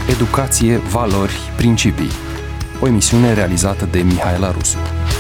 Educație, valori, principii. O emisiune realizată de Mihaela Rusu.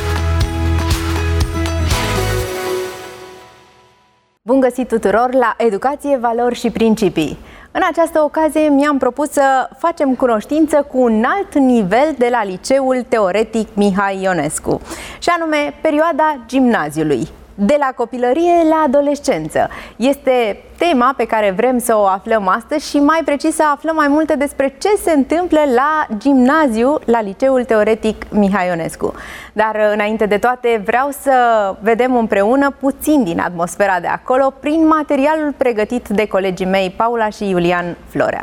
Bun găsit tuturor la Educație, valori și principii. În această ocazie mi-am propus să facem cunoștință cu un alt nivel de la Liceul Teoretic Mihai Ionescu, și anume perioada gimnaziului. De la copilărie la adolescență. Este tema pe care vrem să o aflăm astăzi și mai precis să aflăm mai multe despre ce se întâmplă la gimnaziu, la Liceul Teoretic Mihai Ionescu. Dar înainte de toate vreau să vedem împreună puțin din atmosfera de acolo prin materialul pregătit de colegii mei Paula și Iulian Florea.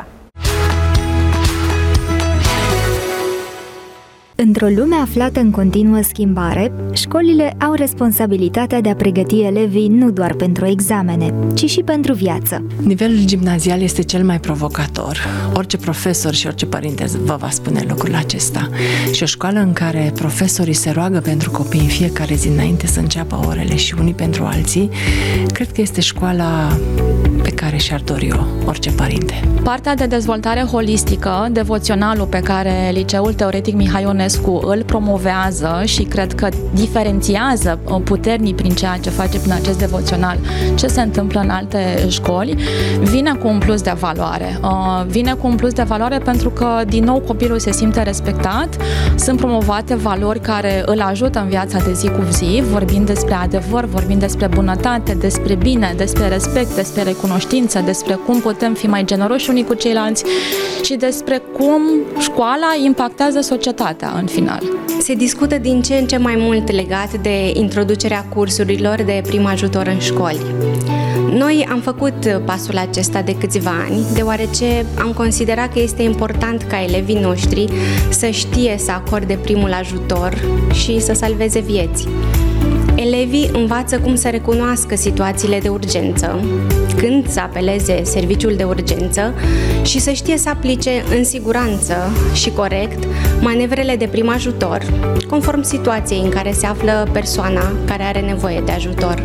Într-o lume aflată în continuă schimbare, școlile au responsabilitatea de a pregăti elevii nu doar pentru examene, ci și pentru viață. Nivelul gimnazial este cel mai provocator. Orice profesor și orice părinte vă va spune lucrul acesta. Și o școală în care profesorii se roagă pentru copii în fiecare zi înainte să înceapă orele și unii pentru alții, cred că este școala pe care și-ar dori-o orice părinte. Partea de dezvoltare holistică, devoționalul pe care Liceul Teoretic Mihai Ionescu îl promovează și cred că diferențiază puternic prin ceea ce face prin acest devoțional ce se întâmplă în alte școli, vine cu un plus de valoare. Vine cu un plus de valoare pentru că, din nou, copilul se simte respectat, sunt promovate valori care îl ajută în viața de zi cu zi, vorbind despre adevăr, vorbind despre bunătate, despre bine, despre respect, despre recunoștință, despre cum putem fi mai generoși unii cu ceilalți și despre cum școala impactează societatea în final. Se discută din ce în ce mai mult legat de introducerea cursurilor de prim ajutor în școli. Noi am făcut pasul acesta de câțiva ani, deoarece am considerat că este important ca elevii noștri să știe să acorde primul ajutor și să salveze vieți. Elevii învață cum să recunoască situațiile de urgență, când să apeleze serviciul de urgență și să știe să aplice în siguranță și corect manevrele de prim ajutor, conform situației în care se află persoana care are nevoie de ajutor.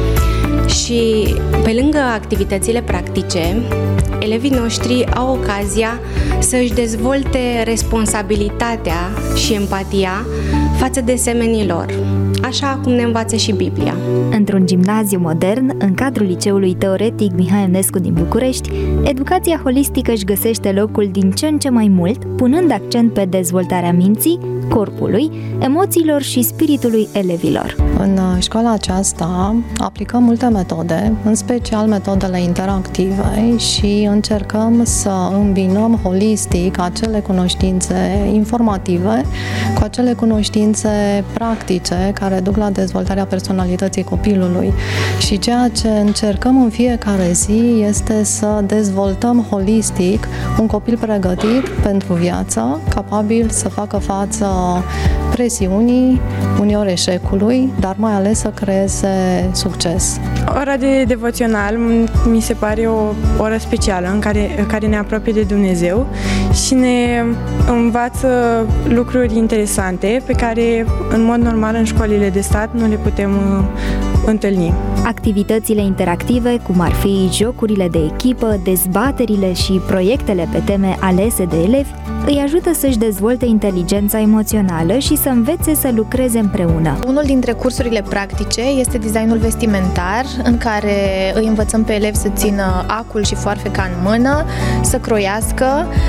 Și pe lângă activitățile practice, elevii noștri au ocazia să își dezvolte responsabilitatea și empatia față de semenii lor, așa cum ne învață și Biblia. Într-un gimnaziu modern, în cadrul Liceului Teoretic Mihai Ionescu din București, educația holistică își găsește locul din ce în ce mai mult, punând accent pe dezvoltarea minții, corpului, emoțiilor și spiritului elevilor. În școala aceasta aplicăm multe metode, în special metodele interactive, și încercăm să îmbinăm holistic acele cunoștințe informative cu acele cunoștințe practice care duc la dezvoltarea personalității copilului. Și ceea ce încercăm în fiecare zi este să dezvoltăm holistic un copil pregătit pentru viață, capabil să facă față presiunii, uneori eșecului, dar mai ales să creeze succes. Ora de devoțional mi se pare o oră specială în care ne apropie de Dumnezeu și ne învață lucruri interesante pe care în mod normal în școlile de stat nu le putem întâlni. Activitățile interactive, cum ar fi jocurile de echipă, dezbaterile și proiectele pe teme alese de elevi, îi ajută să-și dezvolte inteligența emoțională și să învețe să lucreze împreună. Unul dintre cursurile practice este designul vestimentar, în care îi învățăm pe elevi să țină acul și foarfeca în mână, să croiască,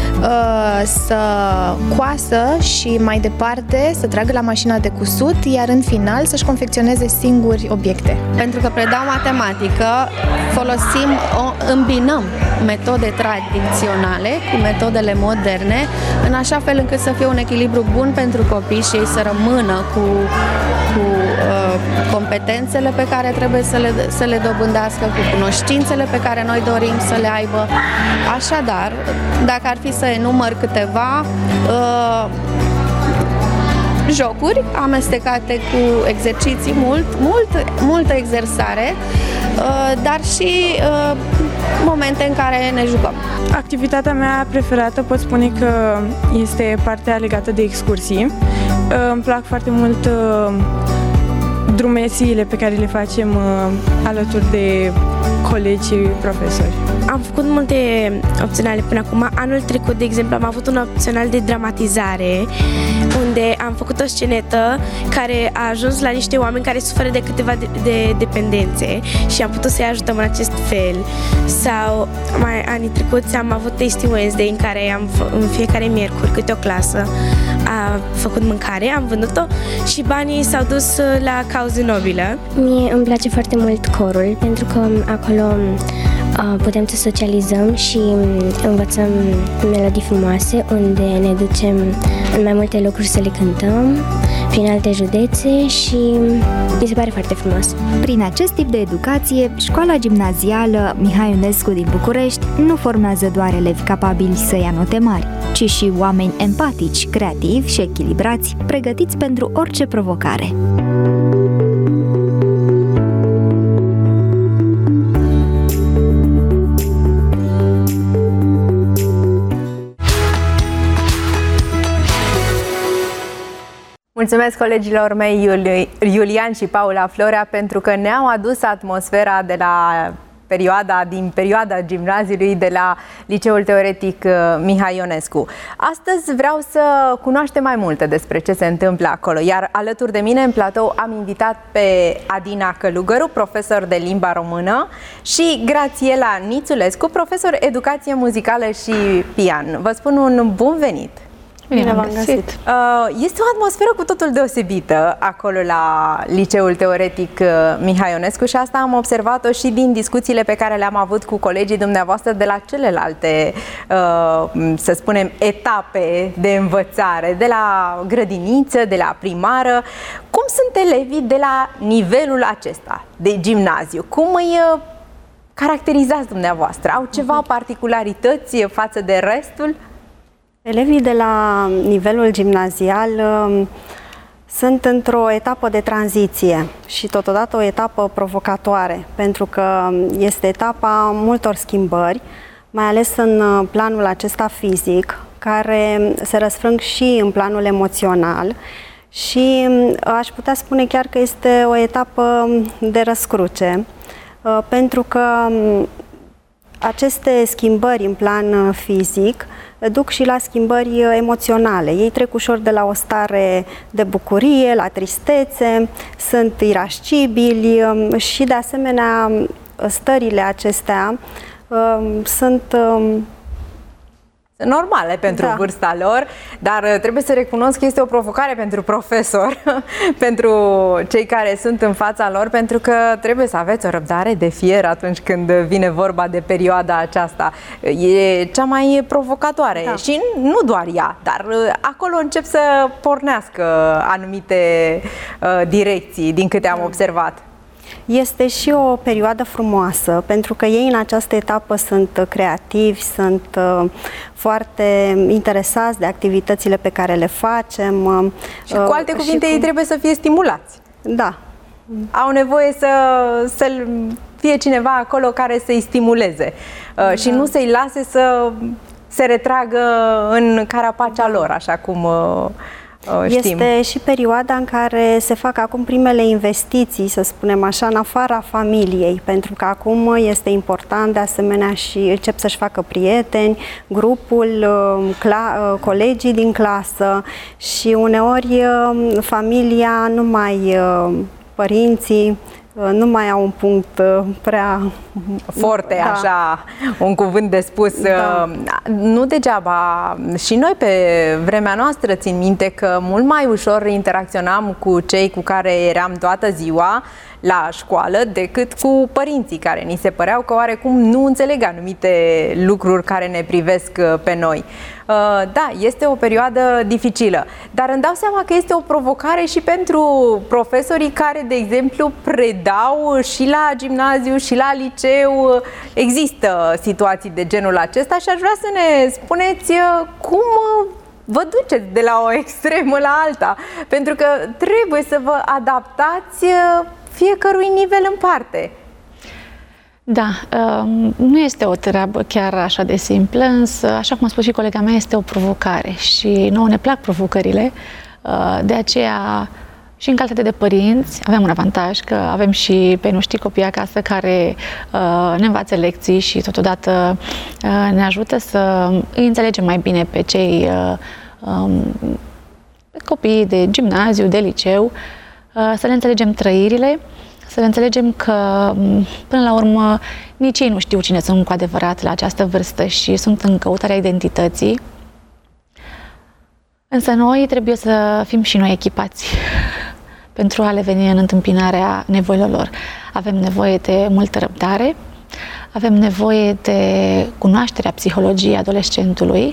să coasă și mai departe să tragă la mașina de cusut, iar în final să-și confecționeze singuri obiecte. Pentru că predau matematică, îmbinăm metode tradiționale cu metodele moderne, în așa fel încât să fie un echilibru bun pentru copii și ei să rămână cu competențele pe care trebuie să le dobândească, cu cunoștințele pe care noi dorim să le aibă. Așadar, dacă ar fi să enumăr câteva jocuri amestecate cu exerciții, multă exersare, dar și momente în care ne jucăm. Activitatea mea preferată pot spune că este partea legată de excursii. Îmi plac foarte mult drumețiile pe care le facem alături de colegi și profesori? Am făcut multe opționale până acum. Anul trecut, de exemplu, am avut un opțional de dramatizare, unde am făcut o scenetă care a ajuns la niște oameni care suferă de câteva de dependențe și am putut să-i ajutăm în acest fel. Sau anii trecuți am avut Tasty Wednesday, în care în fiecare miercuri câte o clasă a făcut mâncare, am vândut-o și banii s-au dus la cauze nobile. Mie îmi place foarte mult corul, pentru că acolo putem să socializăm și învățăm melodii frumoase, unde ne ducem în mai multe locuri să le cântăm, prin alte județe și mi se pare foarte frumos. Prin acest tip de educație, școala gimnazială Mihai Ionescu din București nu formează doar elevi capabili să ia note mari, ci și oameni empatici, creativi și echilibrați, pregătiți pentru orice provocare. Mulțumesc colegilor mei Iulian și Paula Florea pentru că ne-au adus atmosfera din perioada gimnaziului de la Liceul Teoretic Mihai Ionescu. Astăzi vreau să cunoaștem mai multe despre ce se întâmplă acolo, iar alături de mine în platou am invitat pe Adina Călugăru, profesor de limba română, și Grațiela Nițulescu, profesor educație muzicală și pian. Vă spun un bun venit! Bine v-am găsit! Este o atmosferă cu totul deosebită acolo la Liceul Teoretic Mihai Ionescu și asta am observat-o și din discuțiile pe care le-am avut cu colegii dumneavoastră de la celelalte, să spunem, etape de învățare, de la grădiniță, de la primară. Cum sunt elevii de la nivelul acesta de gimnaziu? Cum îi caracterizați dumneavoastră? Au ceva particularități față de restul? Elevii de la nivelul gimnazial sunt într-o etapă de tranziție și totodată o etapă provocatoare, pentru că este etapa multor schimbări, mai ales în planul acesta fizic, care se răsfrâng și în planul emoțional și aș putea spune chiar că este o etapă de răscruce, pentru că aceste schimbări în plan fizic duc și la schimbări emoționale. Ei trec ușor de la o stare de bucurie la tristețe, sunt irascibili și, de asemenea, stările acestea sunt normale pentru vârsta lor, dar trebuie să recunosc că este o provocare pentru profesor, pentru cei care sunt în fața lor, pentru că trebuie să aveți o răbdare de fier atunci când vine vorba de perioada aceasta. E cea mai provocatoare și nu doar ea, dar acolo încep să pornească anumite direcții, din câte am observat. Este și o perioadă frumoasă, pentru că ei în această etapă sunt creativi, sunt foarte interesați de activitățile pe care le facem. Și cu alte cuvinte, ei trebuie să fie stimulați. Da. Au nevoie să fie cineva acolo care să-i stimuleze și nu să-i lase să se retragă în carapacea lor, așa cum știm. Este și perioada în care se fac acum primele investiții, să spunem așa, în afara familiei, pentru că acum este important de asemenea și încep să-și facă prieteni, grupul, colegii din clasă și uneori familia, părinții nu mai au un punct prea forte, așa, un cuvânt de spus. Nu degeaba. Și noi pe vremea noastră țin minte că mult mai ușor interacționam cu cei cu care eram toată ziua la școală decât cu părinții care ni se păreau că oarecum nu înțeleg anumite lucruri care ne privesc pe noi. Da, este o perioadă dificilă, dar îmi dau seama că este o provocare și pentru profesorii care, de exemplu, predau și la gimnaziu și la liceu. Există situații de genul acesta și aș vrea să ne spuneți cum vă duceți de la o extremă la alta, pentru că trebuie să vă adaptați fiecărui nivel în parte. Da, nu este o treabă chiar așa de simplă, însă, așa cum a spus și colega mea, este o provocare și nouă ne plac provocările, de aceea Și în calitate de părinți avem un avantaj că avem și pe noștri copii acasă care ne învață lecții și totodată ne ajută să îi înțelegem mai bine pe cei copii de gimnaziu, de liceu, să le înțelegem trăirile, să le înțelegem că până la urmă nici ei nu știu cine sunt cu adevărat la această vârstă și sunt în căutarea identității. Însă noi trebuie să fim și noi echipați pentru a le veni în întâmpinarea nevoilor lor. Avem nevoie de multă răbdare, avem nevoie de cunoașterea psihologiei adolescentului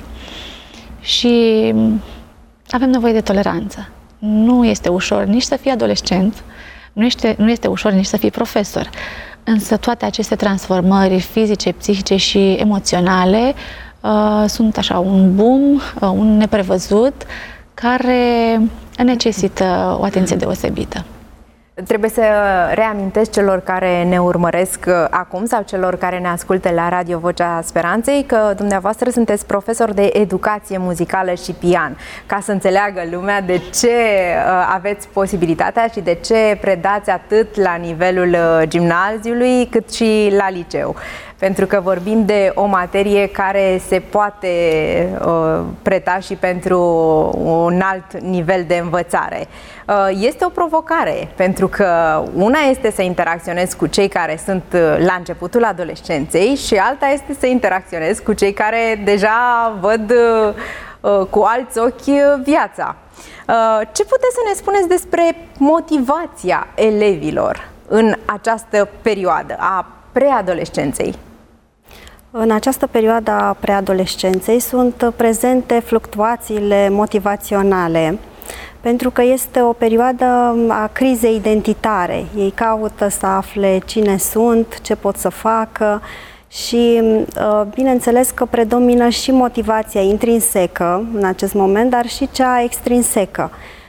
și avem nevoie de toleranță. Nu este ușor nici să fii adolescent, nu este ușor nici să fii profesor. Însă toate aceste transformări fizice, psihice și emoționale sunt așa un boom, un neprevăzut, care necesită o atenție deosebită. Trebuie să reamintesc celor care ne urmăresc acum sau celor care ne ascultă la Radio Vocea Speranței că dumneavoastră sunteți profesor de educație muzicală și pian, ca să înțeleagă lumea de ce aveți posibilitatea și de ce predați atât la nivelul gimnaziului cât și la liceu. Pentru că vorbim de o materie care se poate preta și pentru un alt nivel de învățare. Este o provocare, pentru că una este să interacționezi cu cei care sunt la începutul adolescenței și alta este să interacționezi cu cei care deja văd cu alți ochi viața. Ce puteți să ne spuneți despre motivația elevilor în această perioadă a preadolescenței? În această perioadă a preadolescenței sunt prezente fluctuațiile motivaționale, pentru că este o perioadă a crizei identitare. Ei caută să afle cine sunt, ce pot să facă și bineînces că predomină și motivația intrinsecă în acest moment, dar și cea extrinsecă.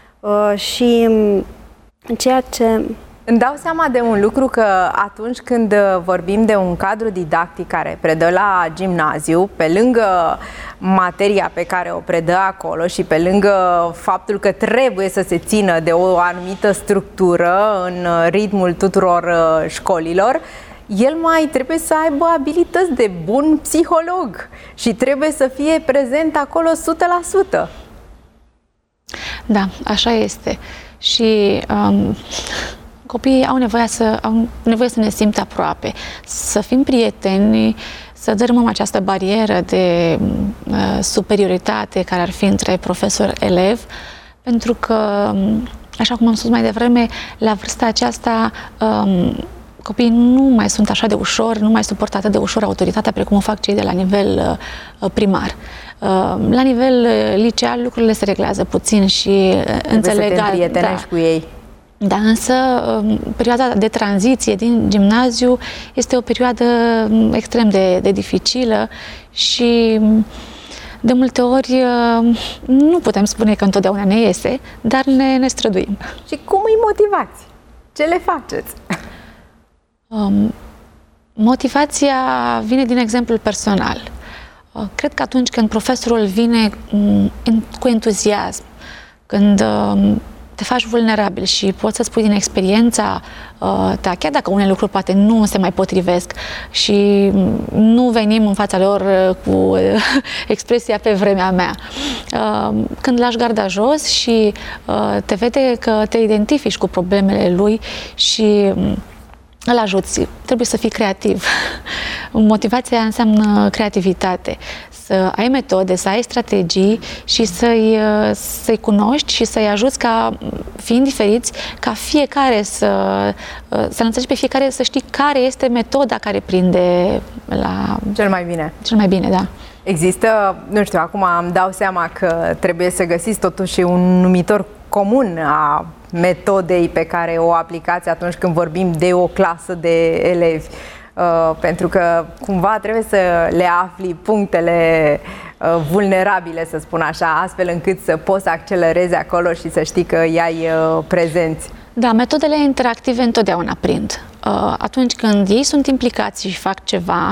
Și ceea ce... Îmi dau seama de un lucru, că atunci când vorbim de un cadru didactic care predă la gimnaziu, pe lângă materia pe care o predă acolo și pe lângă faptul că trebuie să se țină de o anumită structură în ritmul tuturor școlilor, el mai trebuie să aibă abilități de bun psiholog și trebuie să fie prezent acolo 100%. Da, așa este. Și copiii au nevoie să ne simtă aproape, să fim prieteni, să dărâmăm această barieră de superioritate care ar fi între profesor-elev, pentru că, așa cum am spus mai devreme, la vârsta aceasta copiii nu mai sunt așa de ușor, nu mai suportă atât de ușor autoritatea precum o fac cei de la nivel primar. La nivel liceal lucrurile se reglează puțin și înțeleg. Să te împrietenești cu ei. Da, însă perioada de tranziție din gimnaziu este o perioadă extrem de dificilă și de multe ori nu putem spune că întotdeauna ne iese, dar ne străduim. Și cum îi motivați? Ce le faceți? Motivația vine din exemplul personal. Cred că atunci când profesorul vine cu entuziasm, când te faci vulnerabil și poți să spui din experiența ta, chiar dacă unele lucruri poate nu se mai potrivesc și nu venim în fața lor cu expresia pe vremea mea. Când lași garda jos și te vede că te identifici cu problemele lui și îl ajuți, trebuie să fii creativ. Motivația înseamnă creativitate. Să ai metode, să ai strategii și să-i cunoști și să-i ajuți ca, fiind diferiți, ca fiecare să înțelegi pe fiecare, să știi care este metoda care prinde la... Cel mai bine. Cel mai bine, da. Există, nu știu, acum îmi dau seama că trebuie să găsiți totuși un numitor comun a metodei pe care o aplicați atunci când vorbim de o clasă de elevi. Pentru că cumva trebuie să le afli punctele vulnerabile, să spun așa, astfel încât să poți să accelerezi acolo și să știi că i-ai prezenți. Da, metodele interactive întotdeauna prind. Atunci când ei sunt implicați și fac ceva,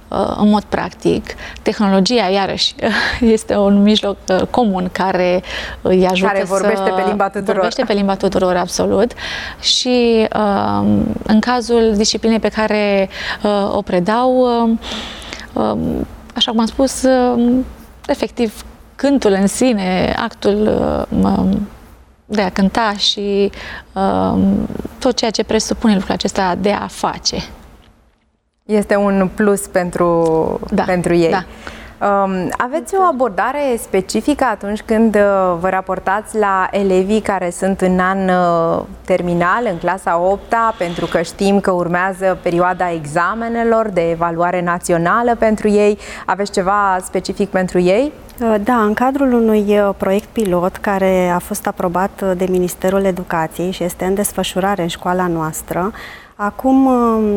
în mod practic. Tehnologia, iarăși, este un mijloc comun care îi ajută care vorbește pe limba tuturor. Vorbește pe limba tuturor, absolut. Și în cazul disciplinei pe care o predau, așa cum am spus, efectiv, cântul în sine, actul de a cânta și tot ceea ce presupune lucrul acesta de a face. Este un plus pentru ei. Da. Aveți o abordare specifică atunci când vă raportați la elevii care sunt în an terminal, în clasa 8-a, pentru că știm că urmează perioada examenelor de evaluare națională pentru ei. Aveți ceva specific pentru ei? Da, în cadrul unui proiect pilot care a fost aprobat de Ministerul Educației și este în desfășurare în școala noastră, acum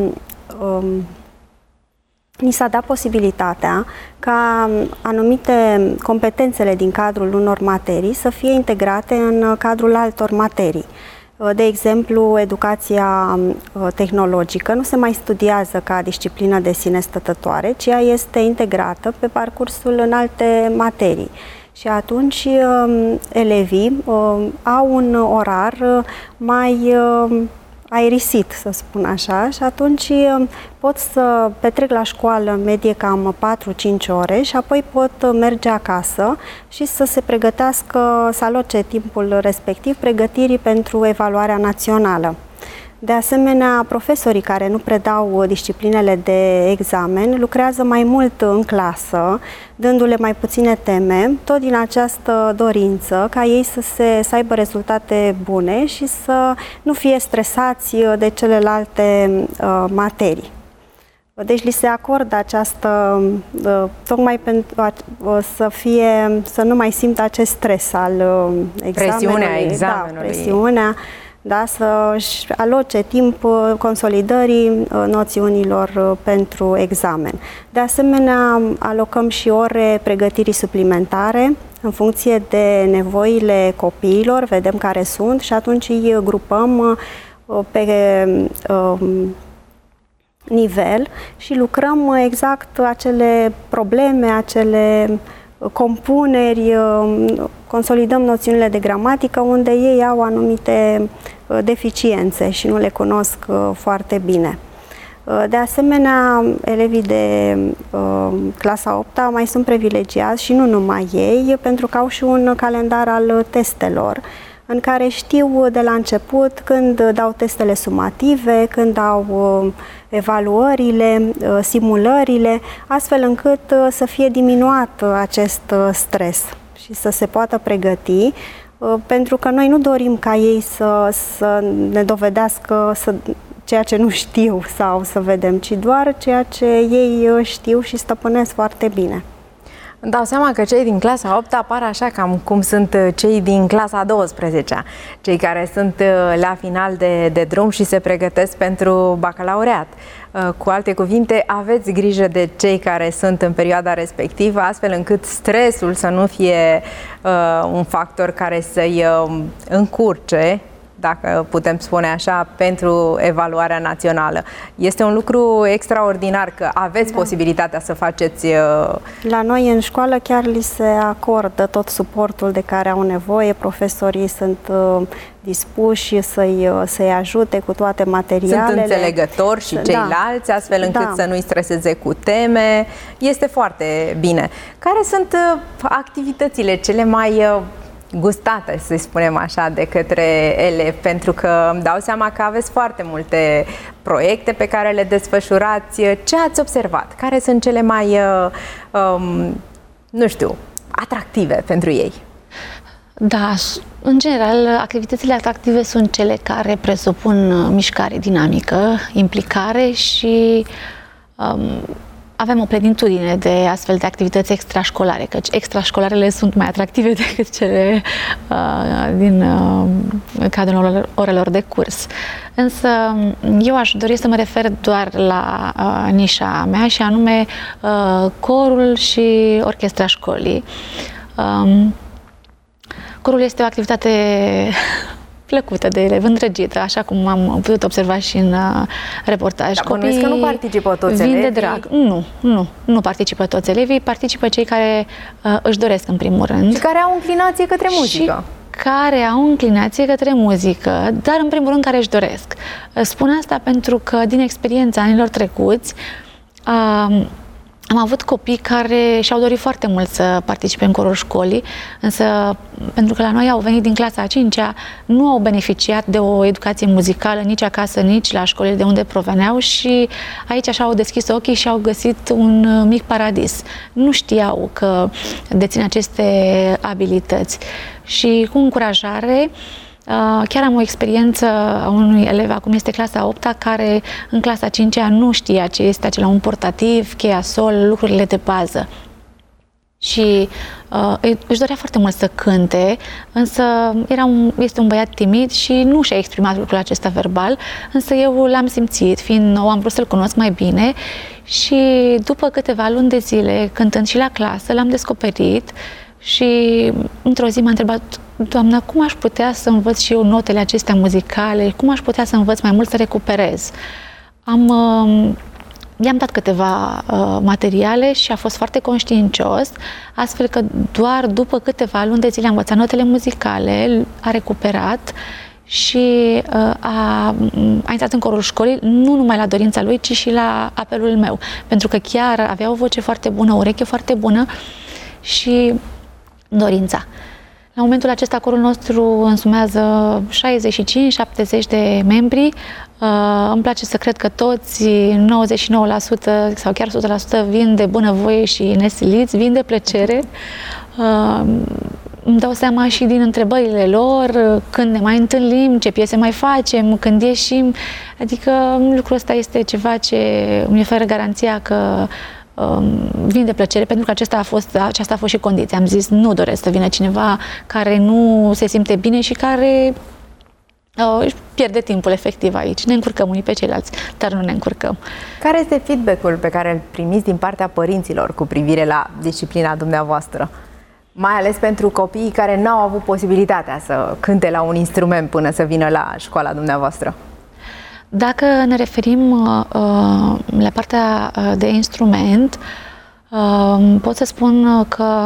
ni s-a dat posibilitatea ca anumite competențele din cadrul unor materii să fie integrate în cadrul altor materii. De exemplu, educația tehnologică nu se mai studiază ca disciplină de sine stătătoare, ci ea este integrată pe parcursul în alte materii. Și atunci elevii au un orar mai aerisit, să spun așa, și atunci pot să petrec la școală în medie cam 4-5 ore și apoi pot merge acasă și să se pregătească, să aloce timpul respectiv pregătirii pentru evaluarea națională. De asemenea, profesorii care nu predau disciplinele de examen lucrează mai mult în clasă, dându-le mai puține teme, tot din această dorință ca ei să aibă rezultate bune și să nu fie stresați de celelalte materii. Deci li se acordă această, tocmai pentru să nu mai simtă acest stres al examenului. Examenului. Da, presiunea. Da, să-și aloce timp consolidării noțiunilor pentru examen. De asemenea, alocăm și ore pregătirii suplimentare în funcție de nevoile copiilor, vedem care sunt și atunci îi grupăm pe nivel și lucrăm exact acele probleme, acele compuneri, consolidăm noțiunile de gramatică unde ei au anumite deficiențe și nu le cunosc foarte bine. De asemenea, elevii de clasa 8-a mai sunt privilegiați și nu numai ei, pentru că au și un calendar al testelor, în care știu de la început când dau testele sumative, când dau evaluările, simulările, astfel încât să fie diminuat acest stres și să se poată pregăti, pentru că noi nu dorim ca ei să ne dovedească ceea ce nu știu sau să vedem, ci doar ceea ce ei știu și stăpânesc foarte bine. Îmi dau seama că cei din clasa 8 apar așa cam cum sunt cei din clasa 12-a, cei care sunt la final de drum și se pregătesc pentru bacalaureat. Cu alte cuvinte, aveți grijă de cei care sunt în perioada respectivă, astfel încât stresul să nu fie un factor care să-i încurce, dacă putem spune așa, pentru evaluarea națională. Este un lucru extraordinar că aveți posibilitatea să faceți... La noi în școală chiar li se acordă tot suportul de care au nevoie. Profesorii sunt dispuși să-i ajute cu toate materialele. Sunt înțelegători și ceilalți, astfel încât să nu-i streseze cu teme. Este foarte bine. Care sunt activitățile cele mai gustate, să spunem așa, de către elevi, pentru că îmi dau seama că aveți foarte multe proiecte pe care le desfășurați. Ce ați observat? Care sunt cele mai, nu știu, atractive pentru ei? Da, în general, activitățile atractive sunt cele care presupun mișcare dinamică, implicare și avem o plenitudine de astfel de activități extrașcolare, căci extrașcolarele sunt mai atractive decât cele din cadrul orelor de curs. Însă eu aș dori să mă refer doar la nișa mea și anume corul și orchestra școlii. Corul este o activitate plăcută de elevi, îndrăgită, așa cum am putut observa și în reportaj. Dar bănuiesc că nu participă toți elevii? Vin de drag. Nu participă toți elevii, participă cei care își doresc în primul rând. Și care au inclinație către muzică. Care au inclinație către muzică, dar în primul rând care își doresc. Spun asta pentru că din experiența anilor trecuți am avut copii care și-au dorit foarte mult să participe în corul școlii, însă pentru că la noi au venit din clasa a 5-a, nu au beneficiat de o educație muzicală nici acasă, nici la școlile de unde proveneau și aici așa au deschis ochii și au găsit un mic paradis. Nu știau că dețin aceste abilități și cu încurajare. Chiar am o experiență a unui elev, acum este clasa 8-a, care în clasa 5-a nu știa ce este acela un portativ, cheia sol, lucrurile de bază. Și își dorea foarte mult să cânte, însă este un băiat timid și nu și-a exprimat lucrul acesta verbal, însă eu l-am simțit, fiind nou, am vrut să-l cunosc mai bine și după câteva luni de zile, cântând și la clasă, l-am descoperit și într-o zi m-a întrebat: doamna, cum aș putea să învăț și eu notele acestea muzicale? Cum aș putea să învăț mai mult să recuperez? I-am dat câteva materiale și a fost foarte conștiincios, astfel că doar după câteva luni de zile a învățat notele muzicale, a recuperat și a intrat în corul școlii, nu numai la dorința lui, ci și la apelul meu, pentru că chiar avea o voce foarte bună, o ureche foarte bună și dorința. La momentul acesta, corul nostru însumează 65-70 de membri. Îmi place să cred că toți, 99% sau chiar 100% vin de bunăvoie și nesiliți, vin de plăcere. Îmi dau seama și din întrebările lor, când ne mai întâlnim, ce piese mai facem, când ieșim. Adică lucrul ăsta este ceva ce îmi oferă garanția că vin de plăcere, pentru că aceasta a fost și condiția. Am zis, nu doresc să vină cineva care nu se simte bine și care își pierde timpul efectiv aici. Ne încurcăm unii pe ceilalți, dar nu ne încurcăm. Care este feedback-ul pe care îl primiți din partea părinților cu privire la disciplina dumneavoastră? Mai ales pentru copiii care n-au avut posibilitatea să cânte la un instrument până să vină la școala dumneavoastră. Dacă ne referim la partea de instrument, pot să spun că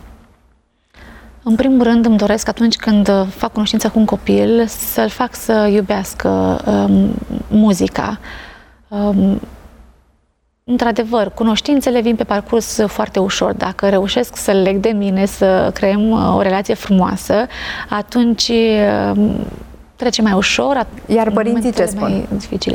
în primul rând îmi doresc atunci când fac cunoștință cu un copil să-l fac să iubească muzica. Într-adevăr, cunoștințele vin pe parcurs foarte ușor. Dacă reușesc să-l leg de mine, să creăm o relație frumoasă, atunci trece mai ușor. Iar părinții ce spun? Mai dificile.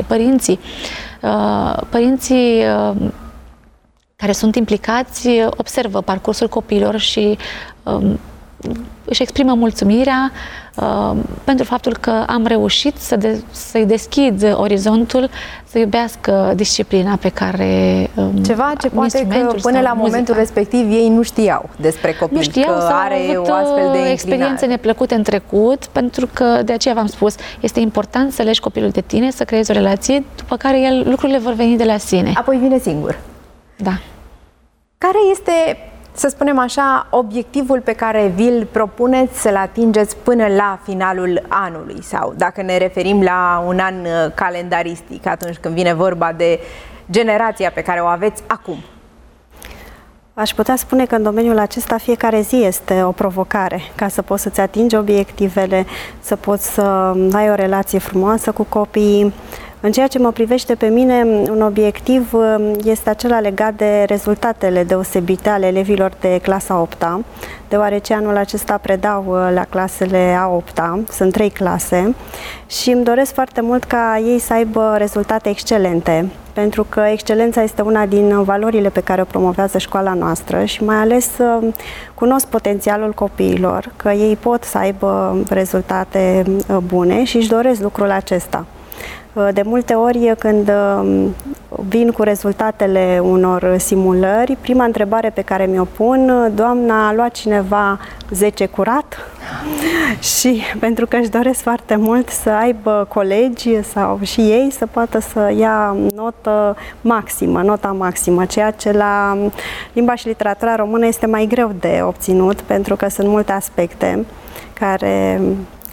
Părinții care sunt implicați observă parcursul copiilor și își exprimă mulțumirea pentru faptul că am reușit să-i deschid orizontul, să iubească disciplina pe care ceva ce poate că până la momentul respectiv ei nu știau despre copil, nu știau, că are o astfel de experiențe neplăcute în trecut, pentru că de aceea v-am spus, este important să legi copilul de tine, să creezi o relație, după care lucrurile vor veni de la sine. Apoi vine singur. Da. Care este, să spunem așa, obiectivul pe care vi-l propuneți să-l atingeți până la finalul anului? Sau dacă ne referim la un an calendaristic, atunci când vine vorba de generația pe care o aveți acum? Aș putea spune că în domeniul acesta fiecare zi este o provocare ca să poți să-ți atingi obiectivele, să poți să ai o relație frumoasă cu copiii. În ceea ce mă privește pe mine, un obiectiv este acela legat de rezultatele deosebite ale elevilor de clasa 8-a, deoarece anul acesta predau la clasele a 8-a, sunt 3 clase, și îmi doresc foarte mult ca ei să aibă rezultate excelente, pentru că excelența este una din valorile pe care o promovează școala noastră și mai ales cunosc potențialul copiilor, că ei pot să aibă rezultate bune și își doresc lucrul acesta. De multe ori, când vin cu rezultatele unor simulări, prima întrebare pe care mi-o pun: doamna, a luat cineva 10 curat? Și pentru că își doresc foarte mult să aibă colegi sau și ei să poată să ia nota maximă, ceea ce la limba și literatura română este mai greu de obținut, pentru că sunt multe aspecte care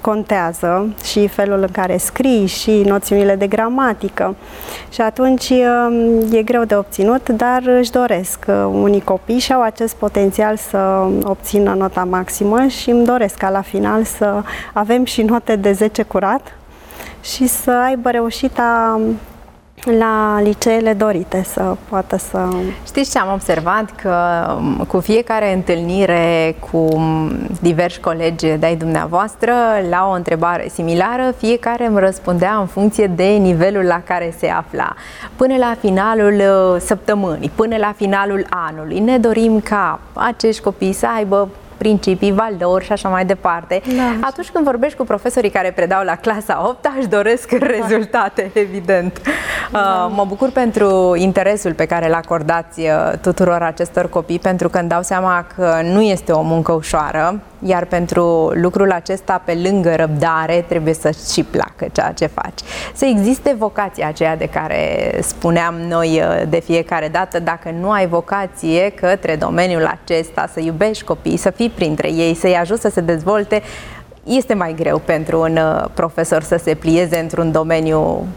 contează și felul în care scrii și noțiunile de gramatică. Și atunci e greu de obținut, dar își doresc. Unii copii și au acest potențial să obțină nota maximă și îmi doresc ca la final să avem și note de 10 curat și să aibă reușita la liceele dorite, să poată să... Știți ce am observat? Că cu fiecare întâlnire cu diversi colegi de-ai dumneavoastră, la o întrebare similară, fiecare îmi răspundea în funcție de nivelul la care se afla. Până la finalul săptămânii, până la finalul anului, ne dorim ca acești copii să aibă principii, valori și așa mai departe. Da. Atunci când vorbești cu profesorii care predau la clasa 8, își doresc rezultate, evident. Da. Mă bucur pentru interesul pe care îl acordați tuturor acestor copii, pentru că îmi dau seama că nu este o muncă ușoară, iar pentru lucrul acesta, pe lângă răbdare, trebuie să-ți și placă ceea ce faci. Să existe vocația aceea de care spuneam noi de fiecare dată. Dacă nu ai vocație către domeniul acesta, să iubești copiii, să fii printre ei, să-i ajuți să se dezvolte, este mai greu pentru un profesor să se plieze într-un domeniu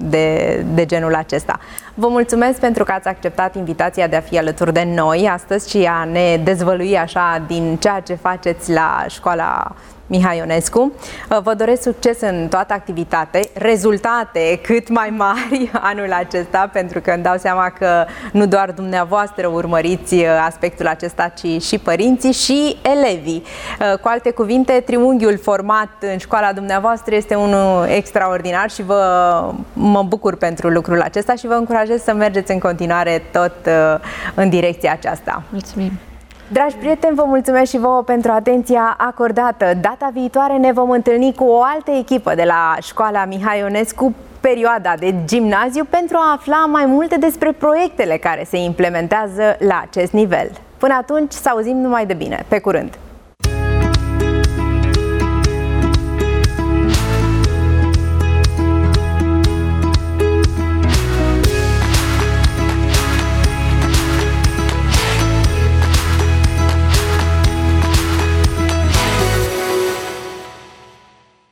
de genul acesta. Vă mulțumesc pentru că ați acceptat invitația de a fi alături de noi astăzi și a ne dezvălui așa din ceea ce faceți la școala Mihai Ionescu. Vă doresc succes în toată activitatea, rezultate cât mai mari anul acesta, pentru că îmi dau seama că nu doar dumneavoastră urmăriți aspectul acesta, ci și părinții și elevii. Cu alte cuvinte, triunghiul format în școala dumneavoastră este unul extraordinar și mă bucur pentru lucrul acesta și vă încurajez să mergeți în continuare tot în direcția aceasta. Mulțumim! Dragi prieteni, vă mulțumesc și vouă pentru atenția acordată. Data viitoare ne vom întâlni cu o altă echipă de la școala Mihai Ionescu, perioada de gimnaziu, pentru a afla mai multe despre proiectele care se implementează la acest nivel. Până atunci, să auzim numai de bine. Pe curând!